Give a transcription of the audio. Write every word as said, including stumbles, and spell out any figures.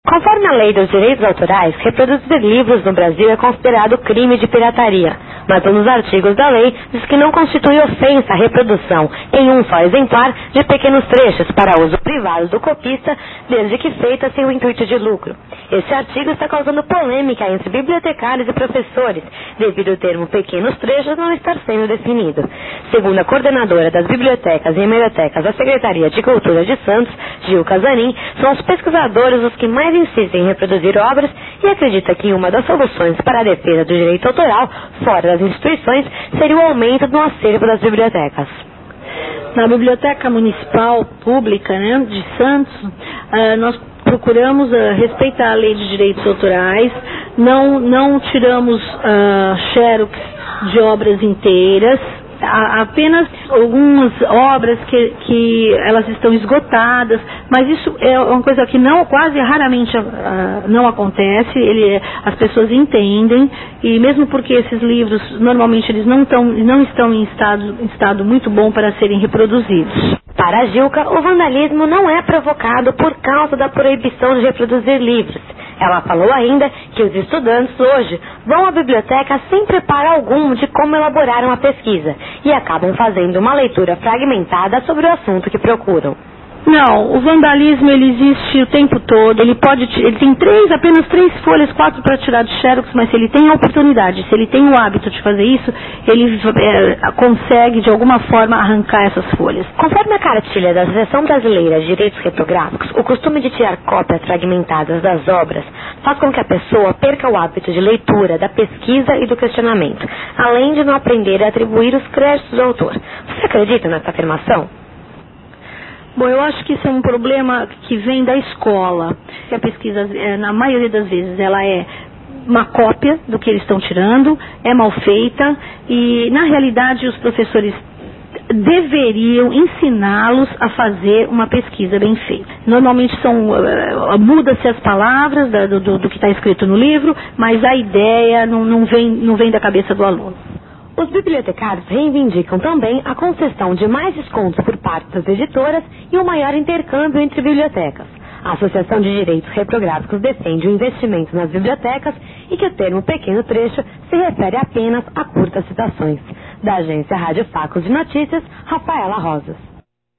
Conforme a lei dos direitos autorais, reproduzir livros no Brasil é considerado crime de pirataria, mas um dos artigos da lei diz que não constitui ofensa a reprodução, em um só exemplar, de pequenos trechos para uso privado do copista, desde que feita sem o intuito de lucro. Esse artigo está causando polêmica entre bibliotecários e professores, devido ao termo pequenos trechos não estar sendo definido. Segundo a coordenadora das bibliotecas e hemerotecas da Secretaria de Cultura de Santos, Gil Casanin, são os pesquisadores os que mais insistem em reproduzir obras e acredita que uma das soluções para a defesa do direito autoral fora das instituições seria o aumento do acervo das bibliotecas. Na Biblioteca Municipal Pública, né, de Santos, uh, nós procuramos uh, respeitar a lei de direitos autorais, não, não tiramos uh, xerox de obras inteiras, há apenas algumas obras que, que elas estão esgotadas, mas isso é uma coisa que não, quase raramente uh, não acontece. Ele, as pessoas entendem, e mesmo porque esses livros normalmente eles não, tão, não estão em estado, em estado muito bom para serem reproduzidos. Para a Gilca, o vandalismo não é provocado por causa da proibição de reproduzir livros. Ela falou ainda que os estudantes hoje vão à biblioteca sem preparo algum de como elaborar uma pesquisa e acabam fazendo uma leitura fragmentada sobre o assunto que procuram. Não, o vandalismo ele existe o tempo todo, ele pode, ele tem três, apenas três folhas, quatro para tirar de xerox, mas se ele tem a oportunidade, se ele tem o hábito de fazer isso, ele é, consegue de alguma forma arrancar essas folhas. Conforme a cartilha da Associação Brasileira de Direitos Reprográficos, o costume de tirar cópias fragmentadas das obras faz com que a pessoa perca o hábito de leitura, da pesquisa e do questionamento, além de não aprender a atribuir os créditos do autor. Você acredita nessa afirmação? Bom, eu acho que isso é um problema que vem da escola. A pesquisa, na maioria das vezes, ela é uma cópia do que eles estão tirando, é mal feita, e, na realidade, os professores deveriam ensiná-los a fazer uma pesquisa bem feita. Normalmente são uh, muda-se as palavras da, do, do que está escrito no livro, mas a ideia não, não, vem, não vem da cabeça do aluno. Os bibliotecários reivindicam também a concessão de mais descontos por parte das editoras e um maior intercâmbio entre bibliotecas. A Associação de Direitos Reprográficos defende o investimento nas bibliotecas e que o termo pequeno trecho se refere apenas a curtas citações. Da agência Rádio Facos de Notícias, Rafaela Rosas.